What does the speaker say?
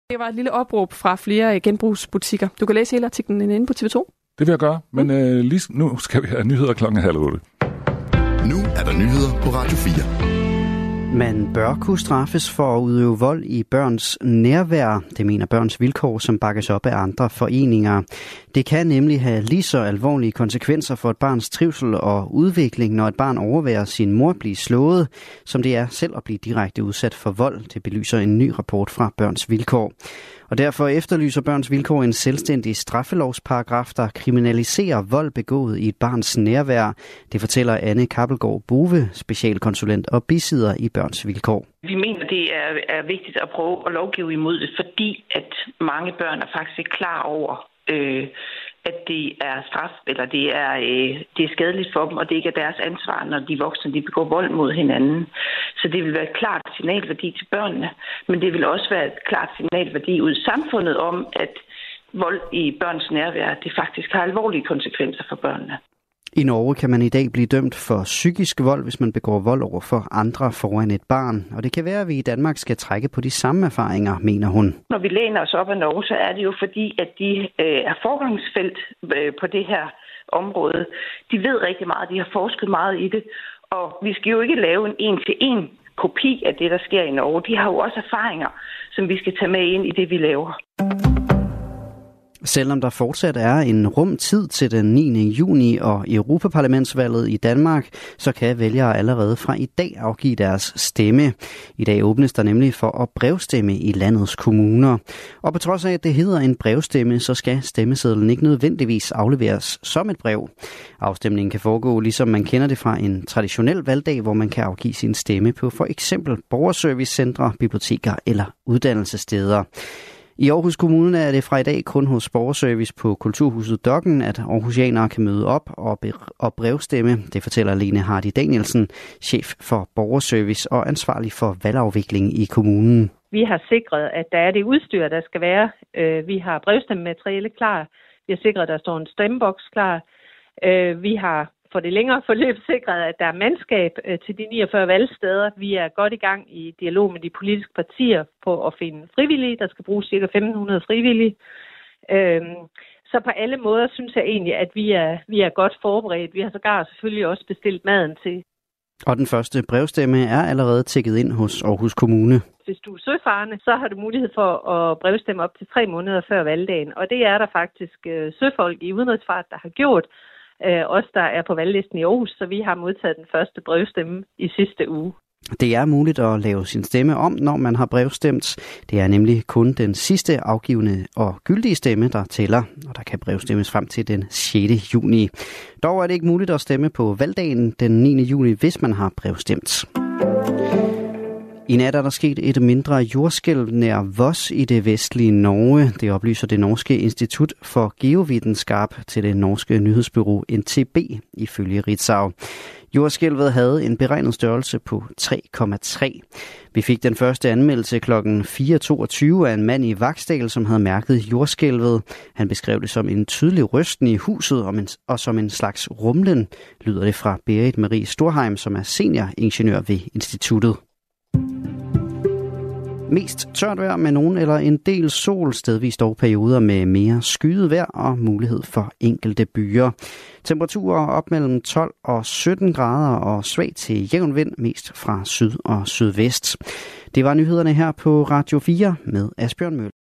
Det var et lille opråb fra flere genbrugsbutikker. Du kan læse hele artiklen inde på TV2. Det vil jeg gøre, men lige nu skal vi have nyheder 7:30. Nu er der nyheder på Radio 4. Man bør kunne straffes for at udøve vold i børns nærvær. Det mener Børns Vilkår, som bakkes op af andre foreninger. Det kan nemlig have lige så alvorlige konsekvenser for et barns trivsel og udvikling, når et barn overværer sin mor blive slået, som det er selv at blive direkte udsat for vold. Det belyser en ny rapport fra Børns Vilkår. Og derfor efterlyser Børns Vilkår en selvstændig straffelovsparagraf, der kriminaliserer vold begået i et barns nærvær. Det fortæller Anne Kappelgaard Bove, specialkonsulent og bisidder i Børns Vilkår. Vi mener, det er vigtigt at prøve at lovgive imod det, fordi at mange børn er faktisk ikke klar over, at det er straf, eller det er skadeligt for dem, og det ikke er deres ansvar, når de voksne de begår vold mod hinanden. Så det vil være et klart signalværdi til børnene, men det vil også være et klart signalværdi ud i samfundet om, at vold i børns nærvær, det faktisk har alvorlige konsekvenser for børnene. I Norge kan man i dag blive dømt for psykisk vold, hvis man begår vold over for andre foran et barn. Og det kan være, at vi i Danmark skal trække på de samme erfaringer, mener hun. Når vi læner os op af Norge, så er det jo fordi, at de er forgangsfelt på det her område. De ved rigtig meget, de har forsket meget i det. Og vi skal jo ikke lave en en-til-en kopi af det, der sker i Norge. De har jo også erfaringer, som vi skal tage med ind i det, vi laver. Selvom der fortsat er en rum tid til den 9. juni og Europaparlamentsvalget i Danmark, så kan vælgere allerede fra i dag afgive deres stemme. I dag åbnes der nemlig for at brevstemme i landets kommuner. Og på trods af, at det hedder en brevstemme, så skal stemmesedlen ikke nødvendigvis afleveres som et brev. Afstemningen kan foregå, ligesom man kender det fra en traditionel valgdag, hvor man kan afgive sin stemme på for eksempel borgerservicecentre, biblioteker eller uddannelsessteder. I Aarhus Kommune er det fra i dag kun hos Borgerservice på Kulturhuset Dokken, at aarhusianere kan møde op og brevstemme. Det fortæller Lene Hardy Danielsen, chef for Borgerservice og ansvarlig for valgafvikling i kommunen. Vi har sikret, at der er det udstyr, der skal være. Vi har brevstemmemateriale klar. Vi har sikret, at der står en stemmeboks klar. Vi har for det længere forløb sikret, at der er mandskab til de 49 valgsteder. Vi er godt i gang i dialog med de politiske partier på at finde frivillige. Der skal bruges ca. 1.500 frivillige. Så på alle måder synes jeg egentlig, at vi er godt forberedt. Vi har sågar selvfølgelig også bestilt maden til. Og den første brevstemme er allerede tækket ind hos Aarhus Kommune. Hvis du er søfarende, så har du mulighed for at brevstemme op til 3 måneder før valgdagen. Og det er der faktisk søfolk i udenrigsfart, der har gjort. Os, der er på valglisten i Aarhus, så vi har modtaget den første brevstemme i sidste uge. Det er muligt at lave sin stemme om, når man har brevstemt. Det er nemlig kun den sidste afgivende og gyldige stemme, der tæller, og der kan brevstemmes frem til den 6. juni. Dog er det ikke muligt at stemme på valgdagen den 9. juni, hvis man har brevstemt. I nat er der sket et mindre jordskælv nær Voss i det vestlige Norge. Det oplyser det norske Institut for Geovidenskab til det norske nyhedsbureau NTB ifølge Ritzau. Jordskælvet havde en beregnet størrelse på 3,3. Vi fik den første anmeldelse kl. 4.22 af en mand i Vaksdal, som havde mærket jordskælvet. Han beskrev det som en tydelig rysten i huset og som en slags rumlen, lyder det fra Berit Marie Storheim, som er senior-ingeniør ved instituttet. Mest tørt vejr med nogen eller en del sol, stedvis dog perioder med mere skyet vejr og mulighed for enkelte byer. Temperaturer op mellem 12 og 17 grader og svag til jævn vind, mest fra syd og sydvest. Det var nyhederne her på Radio 4 med Asbjørn Møller.